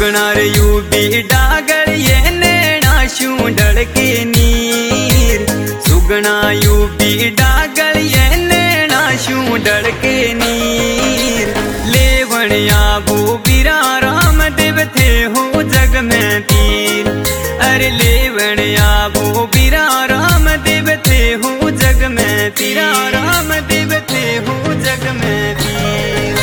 सुगना रे यूबी डागर ये नैना शू ढड़के नीर। सुगना यूबी डागर ये नैना शू ढड़के नीर। लेवण आबू बीरा राम देव थे हो जग में तीर। अरे लेवण आबू बीरा राम देव थे हो जग में तीरा राम देव थे हो जग में तीर।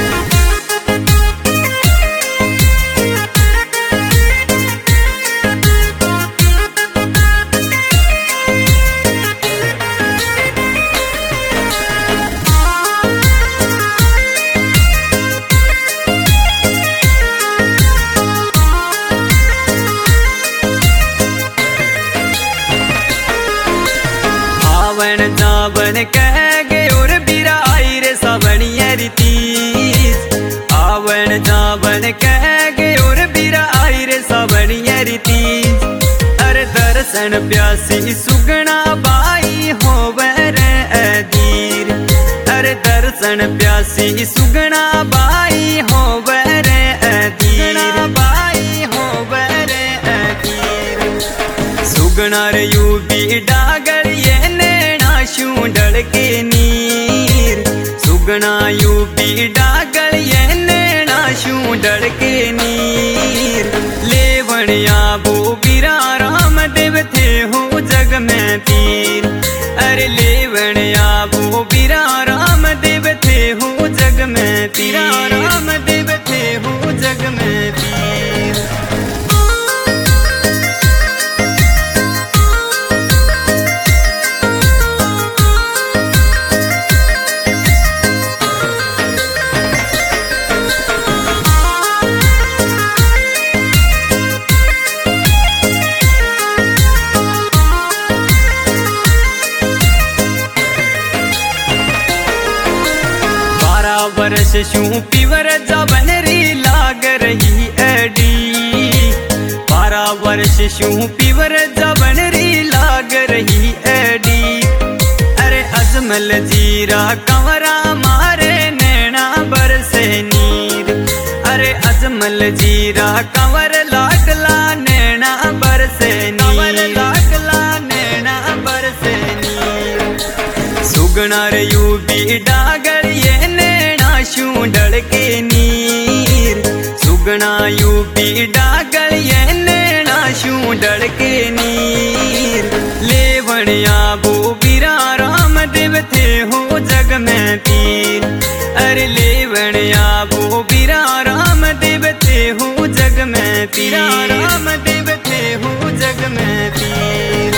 जावन कह गए और बीरा आई रे सावणिया रीतीस। आवन जावन कह गए और बीरा आई रे सावणिया रीतीस। अरे दर्शन प्यासी सुगना बाई हो रे अधीर। अरे दर्शन प्यासी सुगना बाई हो रे अधीर। बाई हो रे अधीर। सुगना रे यूबी डागर ये शू ढड़के नीर। सुगना यूबी डागर ये नैना शू ढड़के नीर। लेवण आबू बीरा राम देव थे हो जग में तीर। अरे लेवण आबू बीरा राम देव थे हो जग में तीरा राम देव थे हो जग में तीर। वर्ष शू पीवर जबन री लाग रही एडी। 12 वर्ष शू पीवर जबन री लाग रही एडी। अरे अजमल जीरा कंवरा मारे नैना बरसे नीर। अरे अजमल जीरा कंवर लाडला नैना बरसे नीर। लाडला नैना बरसे नीर। सुगना रे यूबी डागर ये शू ढड़के नीर। सुगना यूबी डागर ये नैना शू ढड़के नीर। लेवण आबू बीरा राम देव थे हो जग में तीर। अरे लेवण आबू बीरा राम देव थे हो जग में तीरा राम देव थे हो जग में तीर।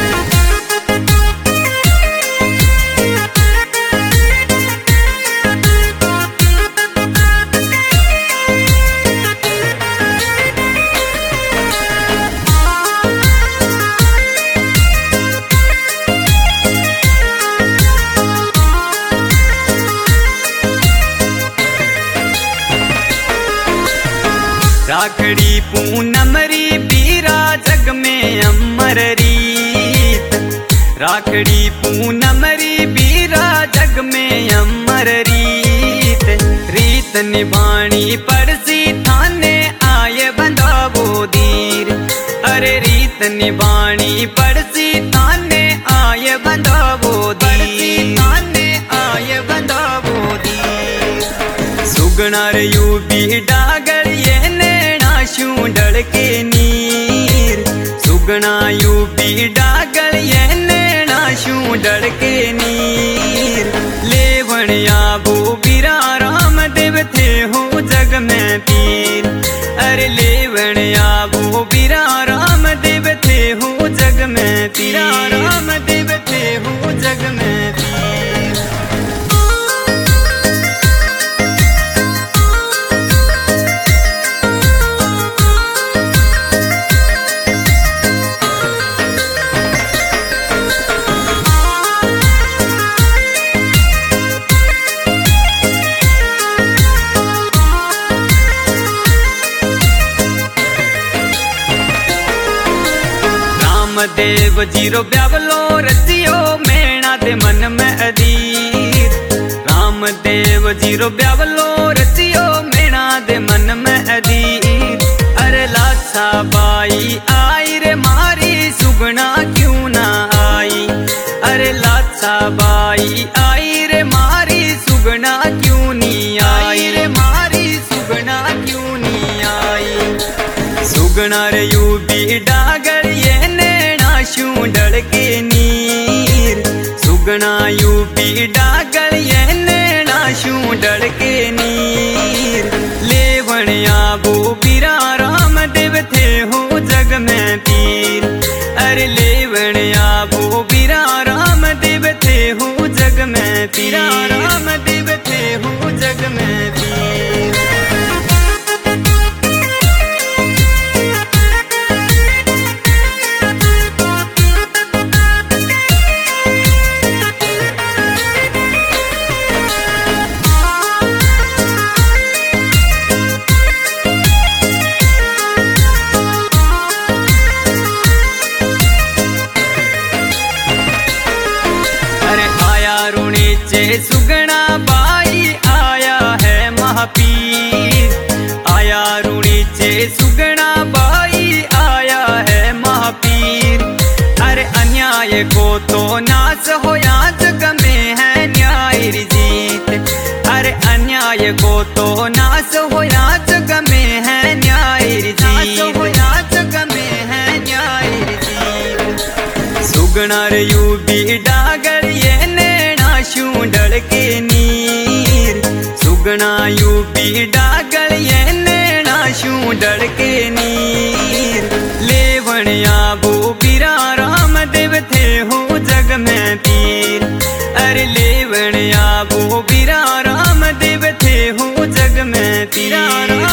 राखड़ी पूनम री बीरा जग में अमर रीत। राखड़ी पूनम री बीरा जग में अमर रीत। रीत निभानी पड़सी थाने आए बंधावो दीर। अरे रीत निभानी पड़सी थाने आए बंधावो दीर। थाने आए बंधावो दीर। सुगना रे यूबी डागर ये शू ढड़के नीर। सुगना यूबी डागर ये नैना शू ढड़के नीर। लेवण आबू बीरा राम देव थे हो जग में तीर। अरे लेवण आबू बीरा राम देव थे हो जग में तीरा राम देव थे हो जग में तीर। देव जीरो ब्यावलो रसियो मैना दे मन में अधीर। राम देव जीरो ब्यावलो रसियो मैना दे मन में अधीर। लाछा बाई आई रे मारी सुगना क्यों ना आई। अरे लाछा बाई आई रे मारी सुगना क्यों नहीं आई रे मारी सुगना क्यों नहीं आई। सुगना रे यूबी डागर ये नैना शू ढड़के नीर। सुगना यूबी डागर ये नैना शू ढड़के नीर। लेवण आबो बीरा राम देव थे हो जग में पीर। अरे लेवण आबो बीरा राम देव थे हो जग में पीर। राम देव थे हो जग में पीर। सुगना बाई आया है महापीर। आया रूणीचे सुगना बाई आया है महापीर। अरे अन्याय को तो नाश होया जग में है न्याय री जीत। अरे अन्याय को तो नाश होया जग में है न्याय री जीत। होया जग में है न्याय री जीत। सुगना रे यूबी डागर ये शू ढड़के नीर। सुगना यूबी डागर ये नैना शू ढड़के नीर। लेवण आबो बीरा राम देव थे हो जग में पीर। अरे लेवण आबो बीरा राम देव थे हो जग में पीर।